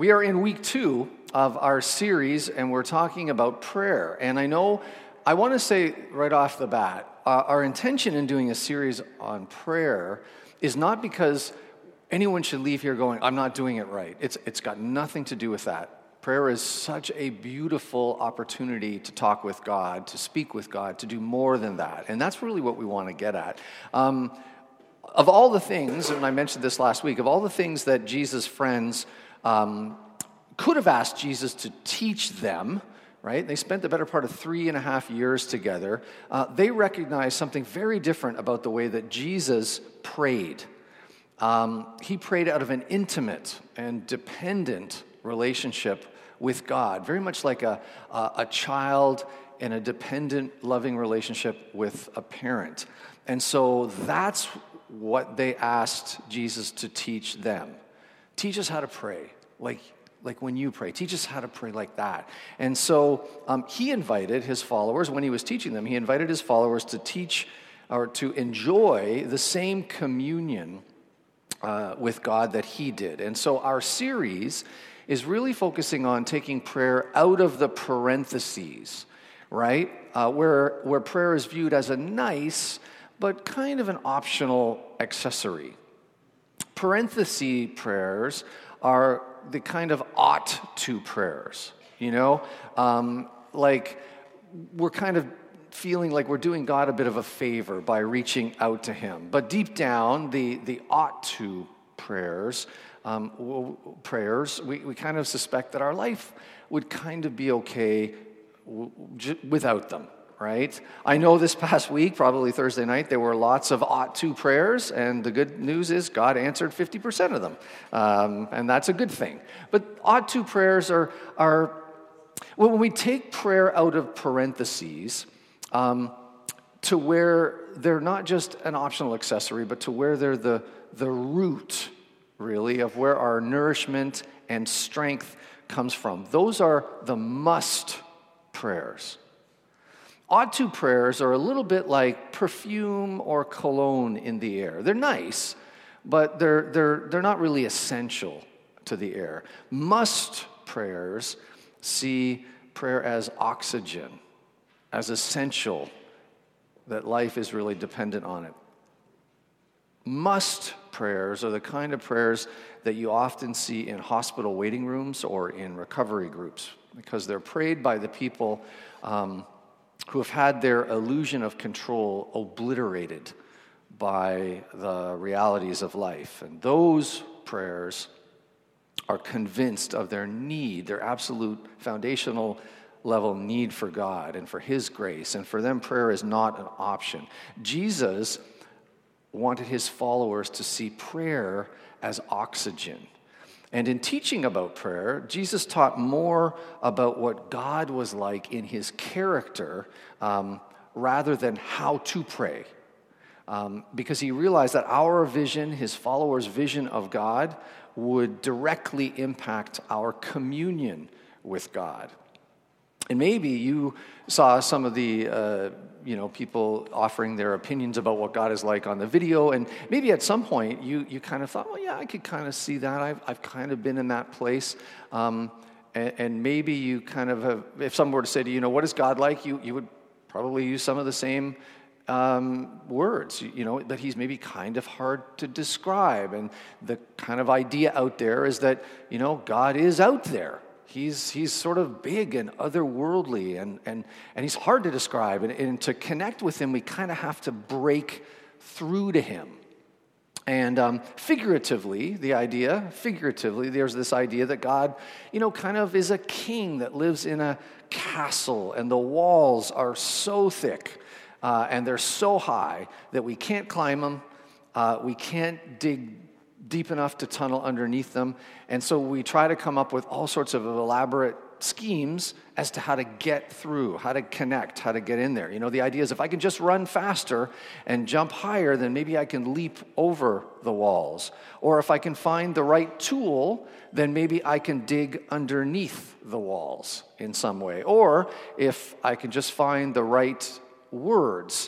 We are in week 2 of our series, and we're talking about prayer. And I want to say right off the bat, our intention in doing a series on prayer is not because anyone should leave here going, I'm not doing it right. It's got nothing to do with that. Prayer is such a beautiful opportunity to talk with God, to speak with God, to do more than that. And that's really what we want to get at. Of all the things, and I mentioned this last week, of all the things that Jesus' friends could have asked Jesus to teach them, right? They spent the better part of 3.5 years together. They recognized something very different about the way that Jesus prayed. He prayed out of an intimate and dependent relationship with God, very much like a child in a dependent, loving relationship with a parent. And so that's what they asked Jesus to teach them. Teach us how to pray, like when you pray. Teach us how to pray like that. And so he invited his followers, when he was teaching them, he invited his followers to teach or to enjoy the same communion with God that he did. And so our series is really focusing on taking prayer out of the parentheses, right? Where prayer is viewed as a nice but kind of an optional accessory. Parenthesis prayers are the kind of ought to prayers, like we're kind of feeling like we're doing God a bit of a favor by reaching out to him. But deep down, the ought to prayers, we kind of suspect that our life would kind of be okay without them. Right? I know this past week, probably Thursday night, there were lots of ought to prayers, and the good news is God answered 50% of them, and that's a good thing. But ought to prayers are when we take prayer out of parentheses to where they're not just an optional accessory, but to where they're the root, really, of where our nourishment and strength comes from. Those are the must prayers. Ought to prayers are a little bit like perfume or cologne in the air. They're nice, but they're not really essential to the air. Must prayers see prayer as oxygen, as essential, that life is really dependent on it. Must prayers are the kind of prayers that you often see in hospital waiting rooms or in recovery groups, because they're prayed by the people who have had their illusion of control obliterated by the realities of life. And those prayers are convinced of their need, their absolute foundational level need for God and for his grace. And for them, prayer is not an option. Jesus wanted his followers to see prayer as oxygen. And in teaching about prayer, Jesus taught more about what God was like in his character rather than how to pray. Because he realized that our vision, his followers' vision of God, would directly impact our communion with God. And maybe you saw some of the people offering their opinions about what God is like on the video, and maybe at some point you kind of thought, well, yeah, I could kind of see that. I've kind of been in that place. And maybe you kind of have, if someone were to say to you, what is God like? You would probably use some of the same words, that he's maybe kind of hard to describe. And the kind of idea out there is that, God is out there. He's sort of big and otherworldly, and he's hard to describe. And to connect with him, we kind of have to break through to him. And figuratively, there's this idea that God, kind of is a king that lives in a castle, and the walls are so thick and they're so high that we can't climb them, we can't dig deep enough to tunnel underneath them. And so we try to come up with all sorts of elaborate schemes as to how to get through, how to connect, how to get in there. The idea is if I can just run faster and jump higher, then maybe I can leap over the walls. Or if I can find the right tool, then maybe I can dig underneath the walls in some way. Or if I can just find the right words,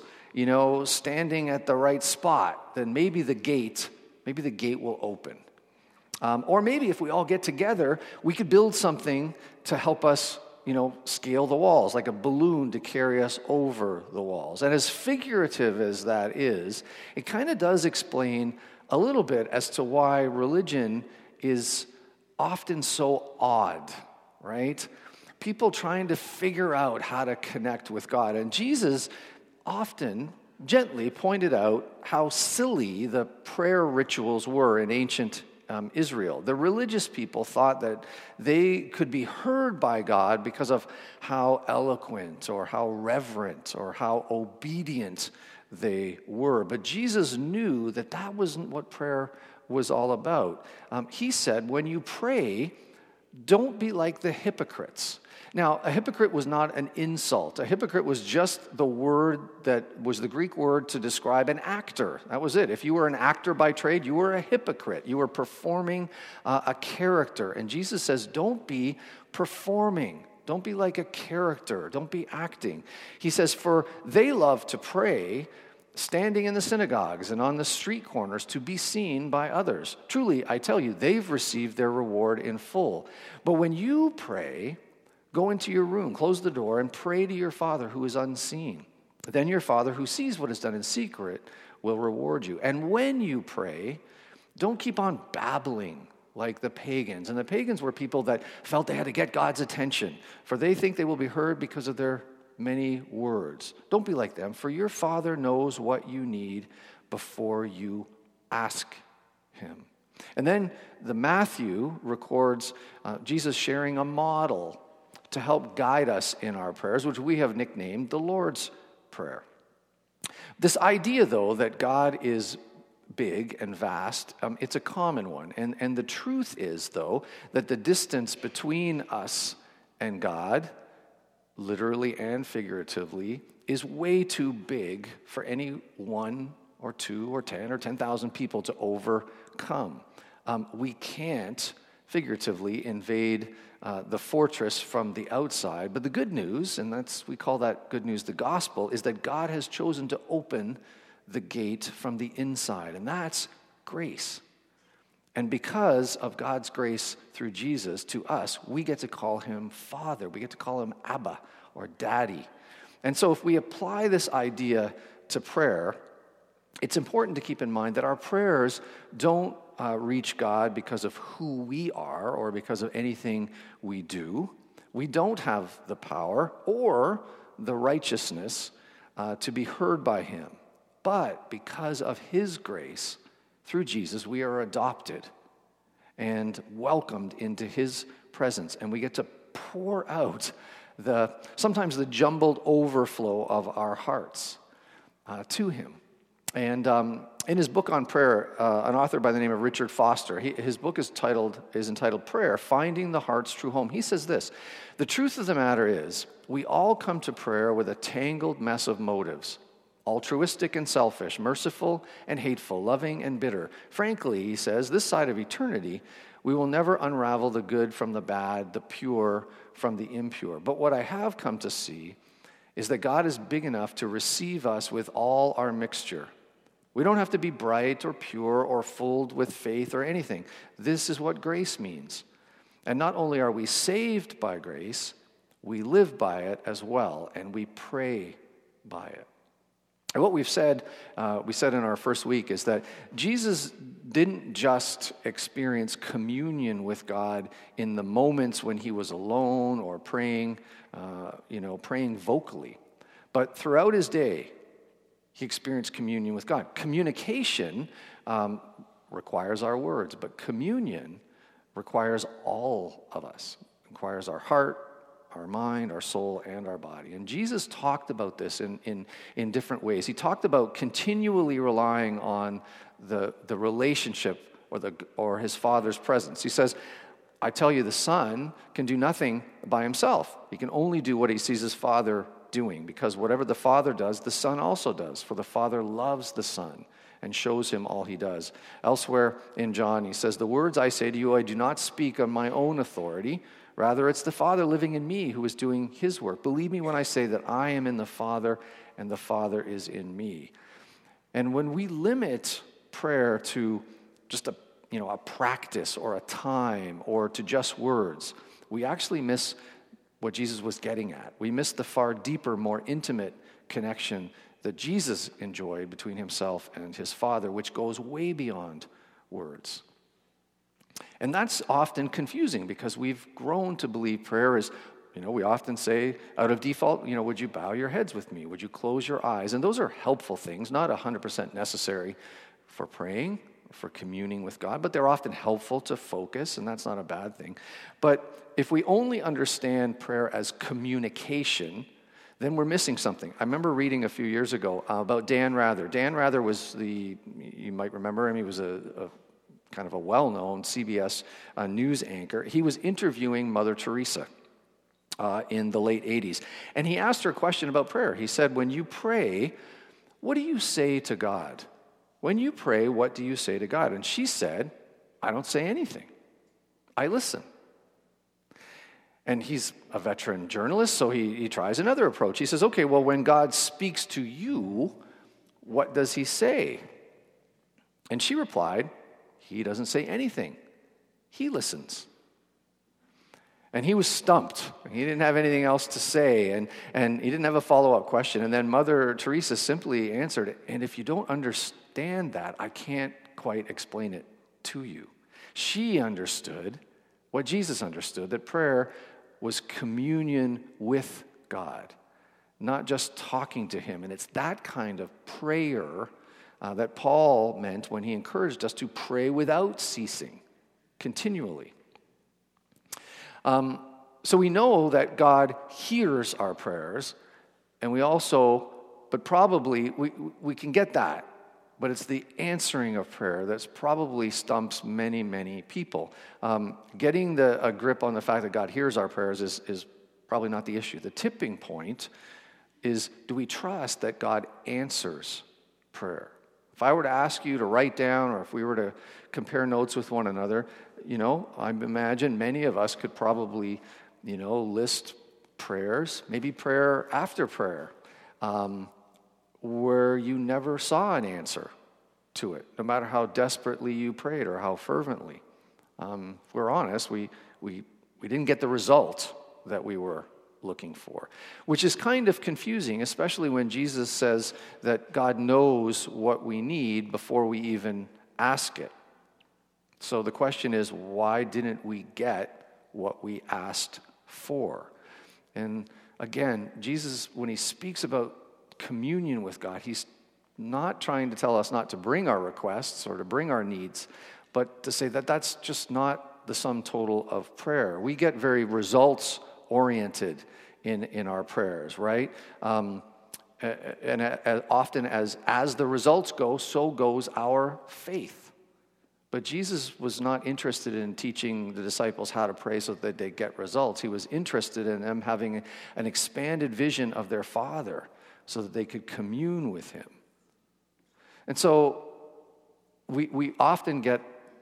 standing at the right spot, then maybe the gate will open. Or maybe if we all get together, we could build something to help us, scale the walls, like a balloon to carry us over the walls. And as figurative as that is, it kind of does explain a little bit as to why religion is often so odd, right? People trying to figure out how to connect with God. And Jesus often gently pointed out how silly the prayer rituals were in ancient Israel. The religious people thought that they could be heard by God because of how eloquent or how reverent or how obedient they were. But Jesus knew that that wasn't what prayer was all about. He said, when you pray, don't be like the hypocrites. Now, a hypocrite was not an insult. A hypocrite was just the word that was the Greek word to describe an actor. That was it. If you were an actor by trade, you were a hypocrite. You were performing a character. And Jesus says, don't be performing. Don't be like a character. Don't be acting. He says, for they love to pray, standing in the synagogues and on the street corners to be seen by others. Truly, I tell you, they've received their reward in full. But when you pray, go into your room, close the door, and pray to your Father who is unseen. Then your Father who sees what is done in secret will reward you. And when you pray, don't keep on babbling like the pagans. And the pagans were people that felt they had to get God's attention, for they think they will be heard because of their many words. Don't be like them, for your Father knows what you need before you ask him. And then the Matthew records Jesus sharing a model to help guide us in our prayers, which we have nicknamed the Lord's Prayer. This idea, though, that God is big and vast, it's a common one. And the truth is, though, that the distance between us and God, literally and figuratively, is way too big for any 1 or 2 or 10 or 10,000 people to overcome. We can't figuratively invade the fortress from the outside. But the good news, and we call that good news the gospel, is that God has chosen to open the gate from the inside, and that's grace. And because of God's grace through Jesus to us, we get to call him Father. We get to call him Abba or Daddy. And so if we apply this idea to prayer, it's important to keep in mind that our prayers don't reach God because of who we are or because of anything we do. We don't have the power or the righteousness to be heard by him. But because of his grace, through Jesus, we are adopted and welcomed into his presence. And we get to pour out sometimes the jumbled overflow of our hearts to him. And in his book on prayer, an author by the name of Richard Foster, his book is entitled Prayer, Finding the Heart's True Home. He says this: the truth of the matter is, we all come to prayer with a tangled mess of motives, altruistic and selfish, merciful and hateful, loving and bitter. Frankly, he says, this side of eternity, we will never unravel the good from the bad, the pure from the impure. But what I have come to see is that God is big enough to receive us with all our mixture. We don't have to be bright or pure or filled with faith or anything. This is what grace means. And not only are we saved by grace, we live by it as well, and we pray by it. And what we said in our first week, is that Jesus didn't just experience communion with God in the moments when he was alone or praying vocally, but throughout his day, he experienced communion with God. Communication requires our words, but communion requires all of us. It requires our heart, our mind, our soul, and our body. And Jesus talked about this in different ways. He talked about continually relying on the relationship or his Father's presence. He says, I tell you, the Son can do nothing by himself. He can only do what he sees his Father doing, because whatever the Father does, the Son also does. For the Father loves the Son and shows him all he does. Elsewhere in John, he says, the words I say to you, I do not speak on my own authority. Rather, it's the Father living in me who is doing his work. Believe me when I say that I am in the Father and the Father is in me. And when we limit prayer to just a practice or a time or to just words, we actually miss what Jesus was getting at. We miss the far deeper, more intimate connection that Jesus enjoyed between himself and his Father, which goes way beyond words. And that's often confusing because we've grown to believe prayer is, we often say out of default, would you bow your heads with me? Would you close your eyes? And those are helpful things, not 100% necessary for praying, for communing with God, but they're often helpful to focus, and that's not a bad thing. But if we only understand prayer as communication, then we're missing something. I remember reading a few years ago about Dan Rather. Dan Rather was you might remember him, he was a kind of a well-known CBS news anchor. He was interviewing Mother Teresa in the late 80s. And he asked her a question about prayer. He said, when you pray, what do you say to God? When you pray, what do you say to God? And she said, I don't say anything. I listen. And he's a veteran journalist, so he tries another approach. He says, okay, well, when God speaks to you, what does he say? And she replied, he doesn't say anything. He listens. And he was stumped. He didn't have anything else to say, and he didn't have a follow-up question. And then Mother Teresa simply answered, and if you don't understand that, I can't quite explain it to you. She understood what Jesus understood, that prayer was communion with God, not just talking to him. And it's that kind of prayer that Paul meant when he encouraged us to pray without ceasing, continually. So we know that God hears our prayers, and but probably we can get that, but it's the answering of prayer that's probably stumps many, many people. Getting a grip on the fact that God hears our prayers is probably not the issue. The tipping point is, do we trust that God answers prayer? If I were to ask you to write down, or if we were to compare notes with one another, I imagine many of us could probably, list prayers, maybe prayer after prayer, where you never saw an answer to it, no matter how desperately you prayed or how fervently. If we're honest, we didn't get the result that we were looking for, which is kind of confusing, especially when Jesus says that God knows what we need before we even ask it. So the question is, why didn't we get what we asked for? And again, Jesus, when he speaks about communion with God, he's not trying to tell us not to bring our requests or to bring our needs, but to say that that's just not the sum total of prayer. We get very results-oriented in our prayers, right? And as often as the results go, so goes our faith. But Jesus was not interested in teaching the disciples how to pray so that they get results. He was interested in them having an expanded vision of their Father so that they could commune with him. And so we often get,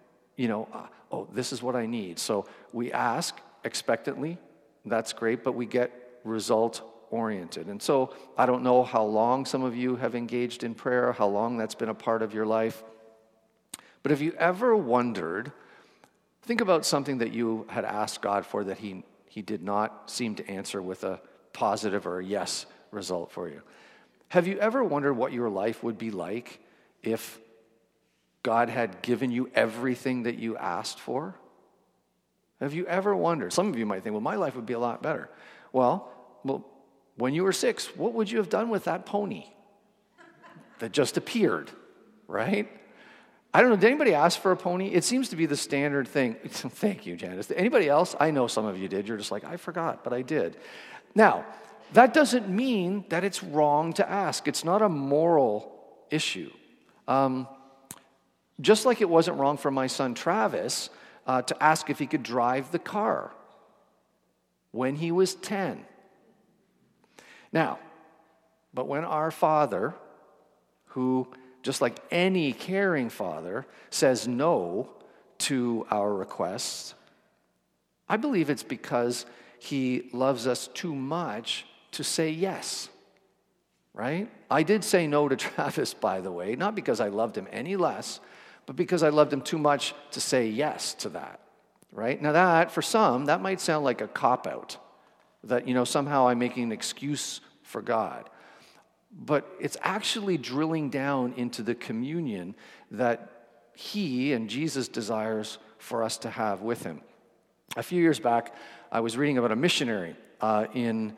this is what I need. So we ask expectantly. That's great, but we get result-oriented. And so I don't know how long some of you have engaged in prayer, how long that's been a part of your life. But have you ever wondered, think about something that you had asked God for that he did not seem to answer with a positive or a yes result for you. Have you ever wondered what your life would be like if God had given you everything that you asked for? Have you ever wondered? Some of you might think, well, my life would be a lot better. Well, when you were 6, what would you have done with that pony that just appeared, right? I don't know, did anybody ask for a pony? It seems to be the standard thing. Thank you, Janice. Anybody else? I know some of you did. You're just like, I forgot, but I did. Now, that doesn't mean that it's wrong to ask. It's not a moral issue. Just like it wasn't wrong for my son Travis to ask if he could drive the car when he was 10. Now, but when our Father, who, just like any caring father, says no to our requests, I believe it's because he loves us too much to say yes, right? I did say no to Travis, by the way, not because I loved him any less, but because I loved him too much to say yes to that, right? Now that, for some, that might sound like a cop-out, that, somehow I'm making an excuse for God. But it's actually drilling down into the communion that he and Jesus desires for us to have with him. A few years back, I was reading about a missionary in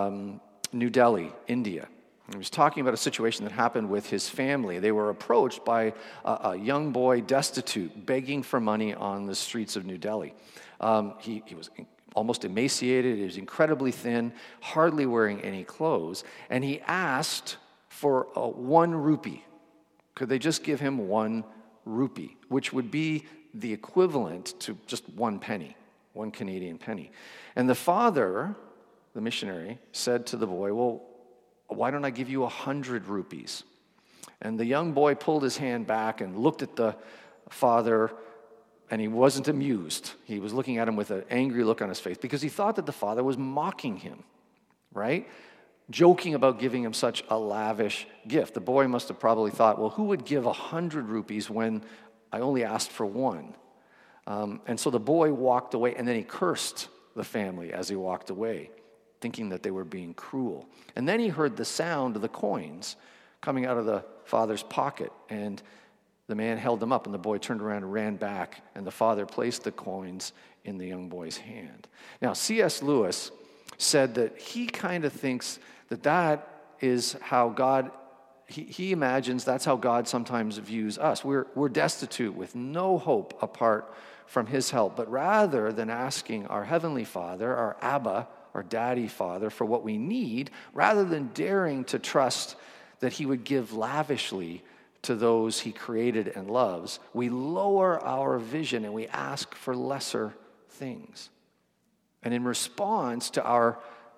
New Delhi, India. He was talking about a situation that happened with his family. They were approached by a young boy, destitute, begging for money on the streets of New Delhi. He was almost emaciated. He was incredibly thin, hardly wearing any clothes. And he asked for 1 rupee. Could they just give him 1 rupee, which would be the equivalent to just 1 penny, 1 Canadian penny. And the father, the missionary, said to the boy, well, why don't I give you 100 rupees? And the young boy pulled his hand back and looked at the father, and he wasn't amused. He was looking at him with an angry look on his face because he thought that the father was mocking him, right? Joking about giving him such a lavish gift. The boy must have probably thought, well, who would give 100 rupees when I only asked for 1? And so the boy walked away, and then he cursed the family as he walked away, thinking that they were being cruel. And then he heard the sound of the coins coming out of the father's pocket, and the man held them up, and the boy turned around and ran back, and the father placed the coins in the young boy's hand. Now, C.S. Lewis said that he kind of thinks that is how God, he imagines that's how God sometimes views us. We're destitute with no hope apart from his help, but rather than asking our Heavenly Father, our Abba, our Daddy Father, for what we need, rather than daring to trust that he would give lavishly to those he created and loves, we lower our vision and we ask for lesser things. And in response to our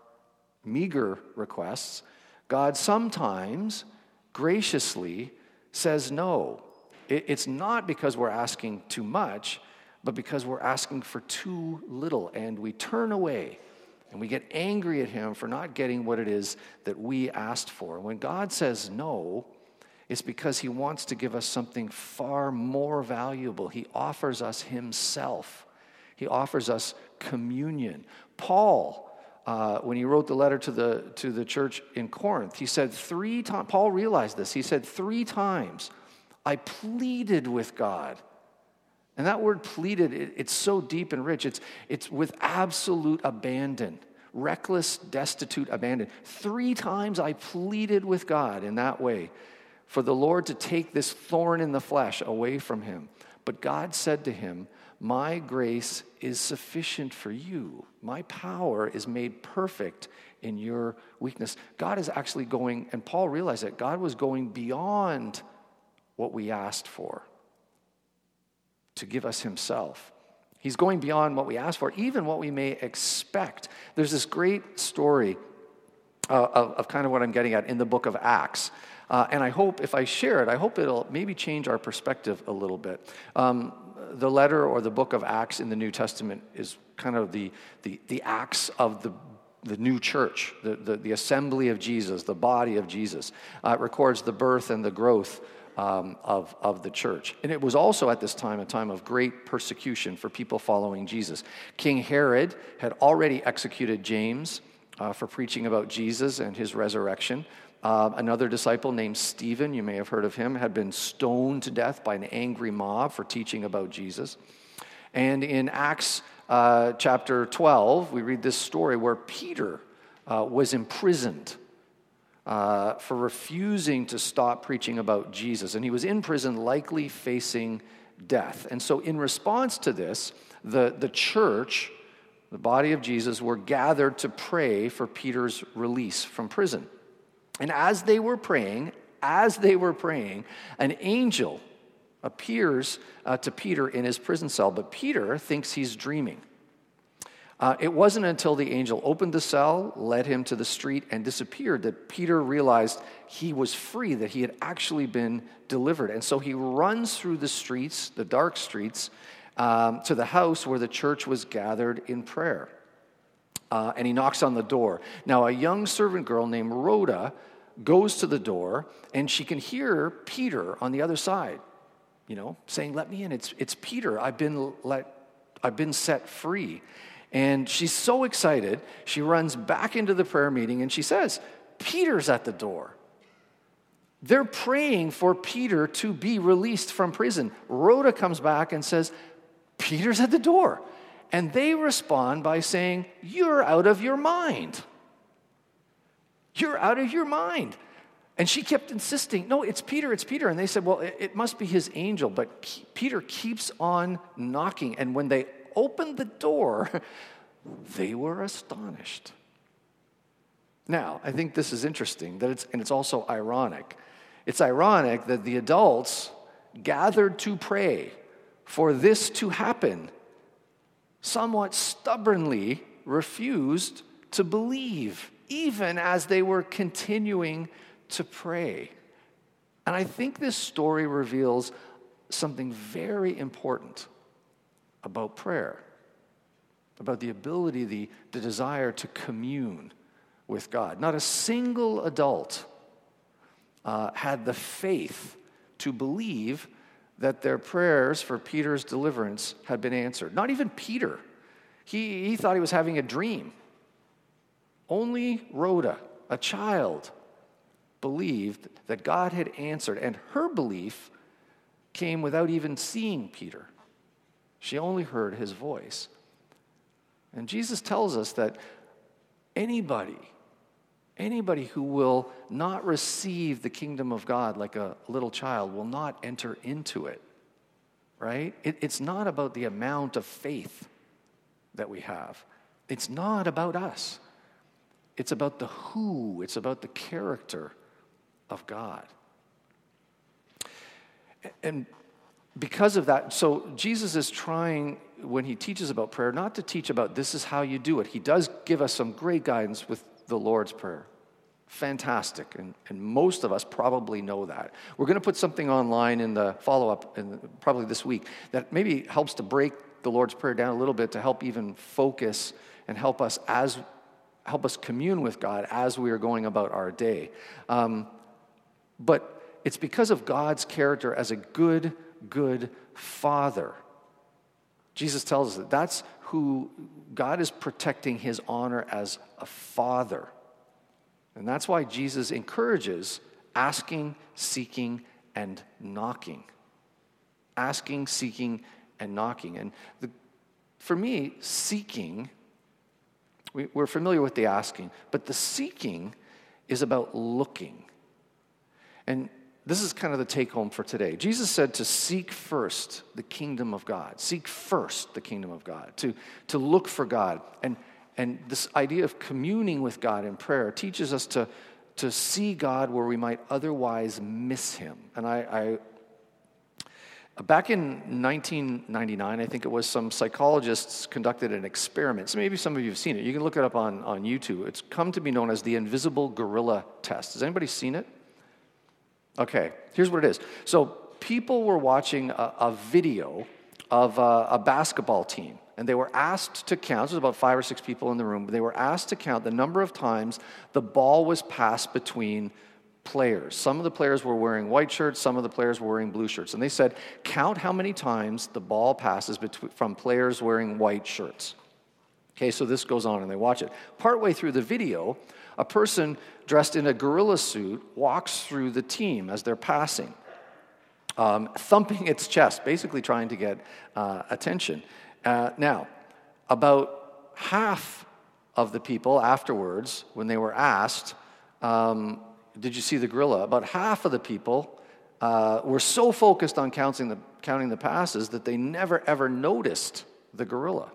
meager requests, God sometimes graciously says no. It's not because we're asking too much, but because we're asking for too little, and we turn away and we get angry at him for not getting what it is that we asked for. When God says no, it's because he wants to give us something far more valuable. He offers us himself. He offers us communion. Paul, when he wrote the letter to the church in Corinth, he said 3 times, Paul realized this, he said 3 times, I pleaded with God. And that word pleaded, it's so deep and rich. It's with absolute abandon, reckless, destitute abandon. 3 times I pleaded with God in that way for the Lord to take this thorn in the flesh away from him. But God said to him, my grace is sufficient for you. My power is made perfect in your weakness. God is actually going, and Paul realized that God was going beyond what we asked for to give us himself. He's going beyond what we asked for, even what we may expect. There's this great story of kind of what I'm getting at in the book of Acts. And I hope if I share it, I hope it'll maybe change our perspective a little bit. The letter or the book of Acts in the New Testament is kind of the Acts of the new church, the assembly of Jesus, the body of Jesus. It records the birth and the growth of the church. And it was also at this time a time of great persecution for people following Jesus. King Herod had already executed James for preaching about Jesus and his resurrection. Another disciple named Stephen, you may have heard of him, had been stoned to death by an angry mob for teaching about Jesus. And in Acts chapter 12, we read this story where Peter was imprisoned for refusing to stop preaching about Jesus. And he was in prison, likely facing death. And so in response to this, the church, the body of Jesus, were gathered to pray for Peter's release from prison. And as they were praying, an angel appears to Peter in his prison cell, but Peter thinks he's dreaming. It wasn't until the angel opened the cell, led him to the street, and disappeared that Peter realized he was free, that he had actually been delivered. And so he runs through the streets, the dark streets, to the house where the church was gathered in prayer. And he knocks on the door. Now, a young servant girl named Rhoda goes to the door, and she can hear Peter on the other side. saying, "Let me in. It's Peter. I've been set free." And she's so excited, she runs back into the prayer meeting and she says, "Peter's at the door." They're praying for Peter to be released from prison. Rhoda comes back and says, "Peter's at the door." And they respond by saying, "You're out of your mind. You're out of your mind." And she kept insisting, "No, it's Peter, it's Peter." And they said, "Well, it must be his angel." But Peter keeps on knocking. And when they opened the door, they were astonished. Now, I think this is interesting, and it's also ironic. It's ironic that the adults gathered to pray for this to happen somewhat stubbornly refused to believe, even as they were continuing to pray. And I think this story reveals something very important about prayer, about the ability, the desire to commune with God. Not a single adult had the faith to believe that their prayers for Peter's deliverance had been answered. Not even Peter. He thought he was having a dream. Only Rhoda, a child, believed that God had answered, and her belief came without even seeing Peter. She only heard his voice. And Jesus tells us that anybody who will not receive the kingdom of God like a little child will not enter into it, right? It's not about the amount of faith that we have. It's not about us. It's about the who. It's about the character of God. And because of that, so Jesus is trying, when he teaches about prayer, not to teach about this is how you do it. He does give us some great guidance with the Lord's Prayer. Fantastic. And most of us probably know that. We're going to put something online in the follow-up, probably this week, that maybe helps to break the Lord's Prayer down a little bit to help even focus and help us commune with God as we are going about our day. But it's because of God's character as a good Father. Jesus tells us that that's who God is protecting his honor as a father. And that's why Jesus encourages asking, seeking, and knocking. Asking, seeking, and knocking. And for me, seeking, we're familiar with the asking, but the seeking is about looking. And this is kind of the take-home for today. Jesus said to seek first the kingdom of God. Seek first the kingdom of God. To look for God. And this idea of communing with God in prayer teaches us to see God where we might otherwise miss him. And I back in 1999, I think it was, some psychologists conducted an experiment. So maybe some of you have seen it. You can look it up on YouTube. It's come to be known as the invisible gorilla test. Has anybody seen it? Okay, here's what it is. So people were watching a video of a basketball team, and they were asked to count. There's about 5 or 6 people in the room. But they were asked to count the number of times the ball was passed between players. Some of the players were wearing white shirts. Some of the players were wearing blue shirts. And they said, count how many times the ball passes from players wearing white shirts. Okay, so this goes on, and they watch it. Partway through the video, a person dressed in a gorilla suit walks through the team as they're passing, thumping its chest, basically trying to get attention. Now, about half of the people afterwards, when they were asked, did you see the gorilla? About half of the people were so focused on counting the passes that they never ever noticed the gorilla.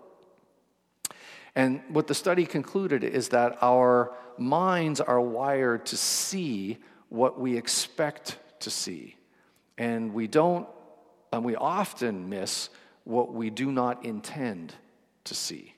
And what the study concluded is that our minds are wired to see what we expect to see. And we often miss what we do not intend to see.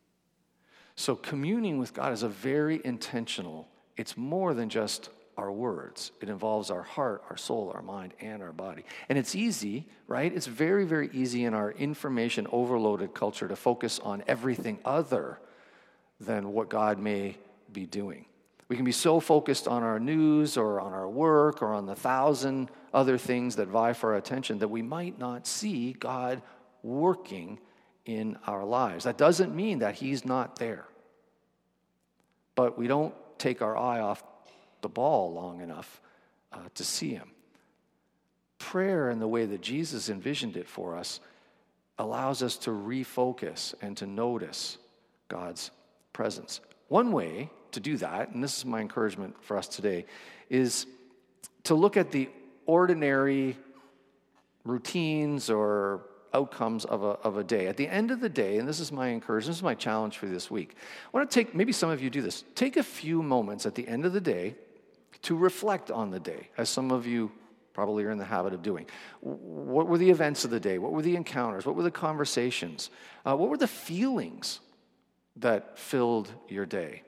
So communing with God is very intentional. It's more than just our words. It involves our heart, our soul, our mind, and our body. And it's easy, right? It's very, very easy in our information overloaded culture to focus on everything other than what God may be doing. We can be so focused on our news or on our work or on the 1,000 other things that vie for our attention that we might not see God working in our lives. That doesn't mean that He's not there. But we don't take our eye off the ball long enough to see Him. Prayer, in the way that Jesus envisioned it for us, allows us to refocus and to notice God's presence. One way to do that, and this is my encouragement for us today, is to look at the ordinary routines or outcomes of a day. At the end of the day, and this is my encouragement, this is my challenge for this week, I want to take, maybe some of you do this, take a few moments at the end of the day to reflect on the day, as some of you probably are in the habit of doing. What were the events of the day? What were the encounters? What were the conversations? What were the feelings that filled your day?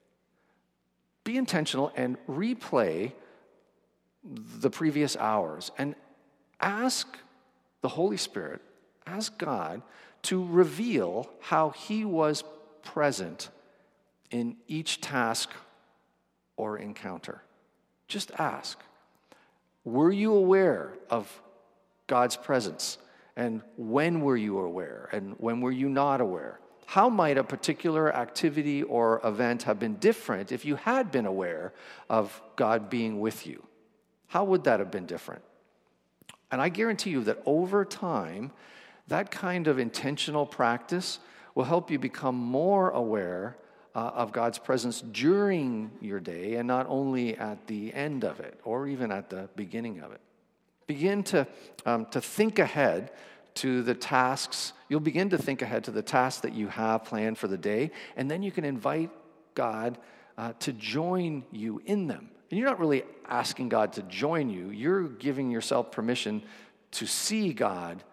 Be intentional and replay the previous hours and ask the Holy Spirit, ask God to reveal how He was present in each task or encounter. Just ask. Were you aware of God's presence? And when were you aware? And when were you not aware? How might a particular activity or event have been different if you had been aware of God being with you? How would that have been different? And I guarantee you that over time, that kind of intentional practice will help you become more aware of God's presence during your day and not only at the end of it or even at the beginning of it. Begin to think ahead to the tasks. You'll begin to think ahead to the tasks that you have planned for the day, and then you can invite God to join you in them. And you're not really asking God to join you. You're giving yourself permission to see God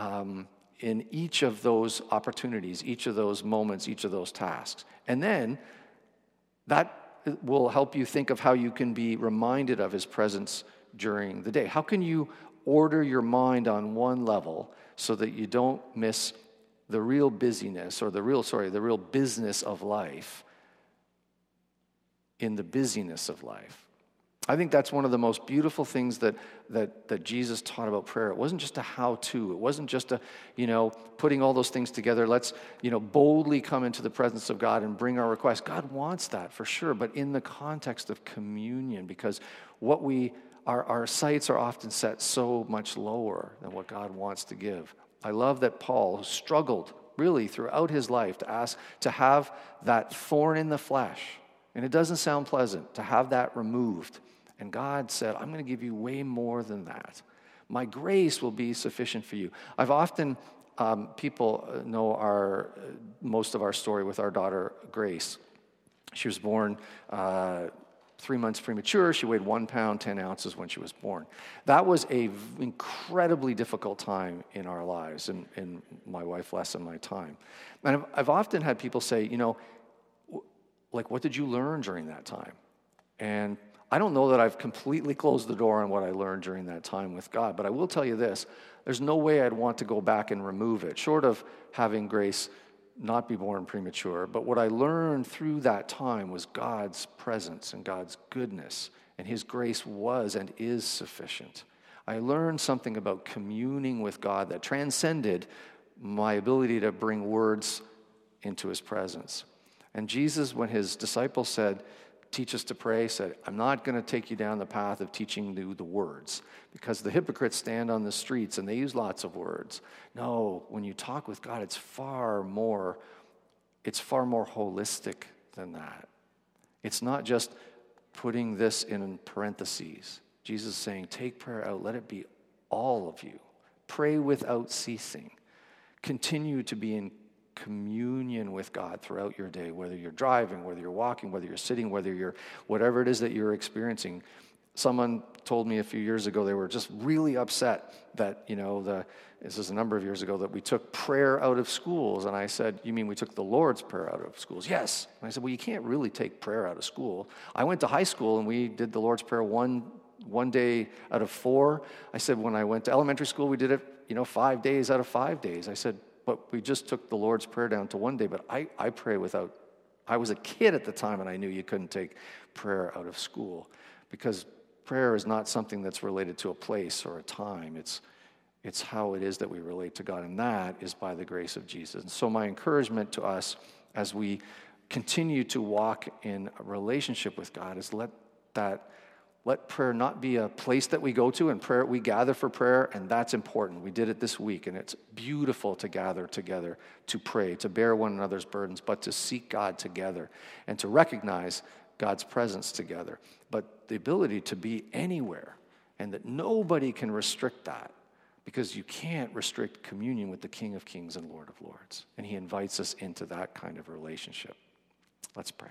in each of those opportunities, each of those moments, each of those tasks. And then that will help you think of how you can be reminded of His presence during the day. How can you order your mind on one level so that you don't miss the real busyness or the real business of life in the busyness of life? I think that's one of the most beautiful things that Jesus taught about prayer. It wasn't just a how-to. It wasn't just a, putting all those things together. Let's, boldly come into the presence of God and bring our requests. God wants that for sure, but in the context of communion, because our sights are often set so much lower than what God wants to give. I love that Paul, who struggled really throughout his life to have that thorn in the flesh, and it doesn't sound pleasant, to have that removed. And God said, I'm going to give you way more than that. My grace will be sufficient for you. I've often, people know most of our story with our daughter, Grace. She was born 3 months premature. She weighed 1 pound, 10 ounces when she was born. That was an incredibly difficult time in our lives, in my wife Les and my time. And I've often had people say, what did you learn during that time? And I don't know that I've completely closed the door on what I learned during that time with God, but I will tell you this, there's no way I'd want to go back and remove it, short of having Grace not be born premature. But what I learned through that time was God's presence and God's goodness, and His grace was and is sufficient. I learned something about communing with God that transcended my ability to bring words into His presence. And Jesus, when His disciples said, teach us to pray, said, I'm not going to take you down the path of teaching you the words, because the hypocrites stand on the streets and they use lots of words. No, when you talk with God, it's far more holistic than that. It's not just putting this in parentheses. Jesus is saying, take prayer out, let it be all of you. Pray without ceasing. Continue to be in communion with God throughout your day, whether you're driving, whether you're walking, whether you're sitting, whatever it is that you're experiencing. Someone told me a few years ago they were just really upset that, this is a number of years ago, that we took prayer out of schools. And I said, you mean we took the Lord's Prayer out of schools? Yes. And I said, well, you can't really take prayer out of school. I went to high school and we did the Lord's Prayer one day out of 4. I said, when I went to elementary school, we did it, 5 days out of 5 days. I said, but we just took the Lord's Prayer down to 1 day, but I pray without I was a kid at the time, and I knew you couldn't take prayer out of school, because prayer is not something that's related to a place or a time. It's how it is that we relate to God, and that is by the grace of Jesus. And so my encouragement to us as we continue to walk in a relationship with God is let prayer not be a place that we go to, and prayer we gather for prayer, and that's important. We did it this week, and it's beautiful to gather together, to pray, to bear one another's burdens, but to seek God together and to recognize God's presence together. But the ability to be anywhere, and that nobody can restrict that, because you can't restrict communion with the King of Kings and Lord of Lords. And he invites us into that kind of relationship. Let's pray.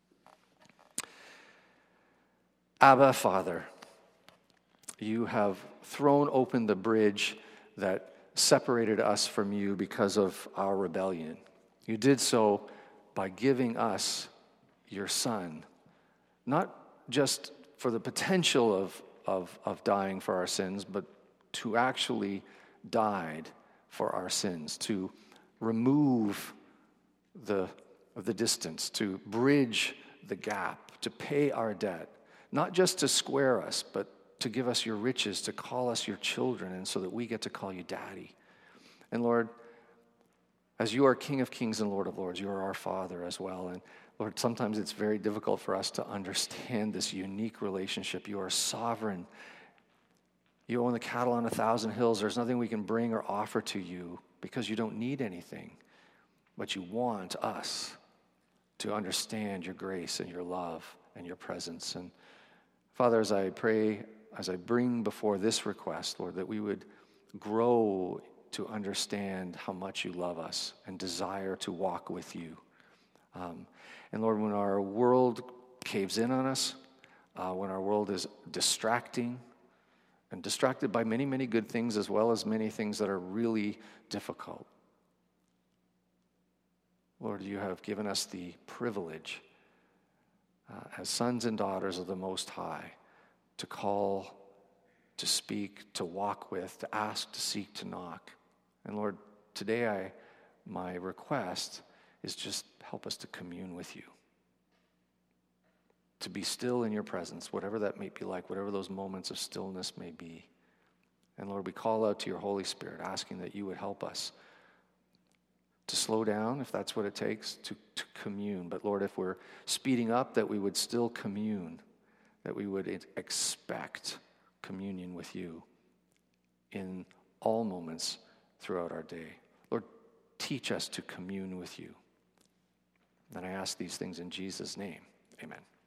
Abba, Father, you have thrown open the bridge that separated us from you because of our rebellion. You did so by giving us your Son, not just for the potential of dying for our sins, but to actually died for our sins, to remove the distance, to bridge the gap, to pay our debt, not just to square us, but to give us your riches, to call us your children, and so that we get to call you Daddy. And Lord, as you are King of Kings and Lord of Lords, you are our Father as well. And Lord, sometimes it's very difficult for us to understand this unique relationship. You are sovereign. You own the cattle on 1,000 hills. There's nothing we can bring or offer to you because you don't need anything. But you want us to understand your grace and your love and your presence. And Father, as I pray, as I bring before this request, Lord, that we would grow to understand how much you love us and desire to walk with you. And Lord, when our world caves in on us, when our world is distracting, and distracted by many, many good things as well as many things that are really difficult, Lord, you have given us the privilege as sons and daughters of the Most High to call, to speak, to walk with, to ask, to seek, to knock. And Lord, today my request is just help us to commune with you, to be still in your presence, whatever that may be like, whatever those moments of stillness may be. And Lord, we call out to your Holy Spirit, asking that you would help us to slow down, if that's what it takes, to commune. But Lord, if we're speeding up, that we would still commune, that we would expect communion with you in all moments throughout our day. Lord, teach us to commune with you. And I ask these things in Jesus' name. Amen.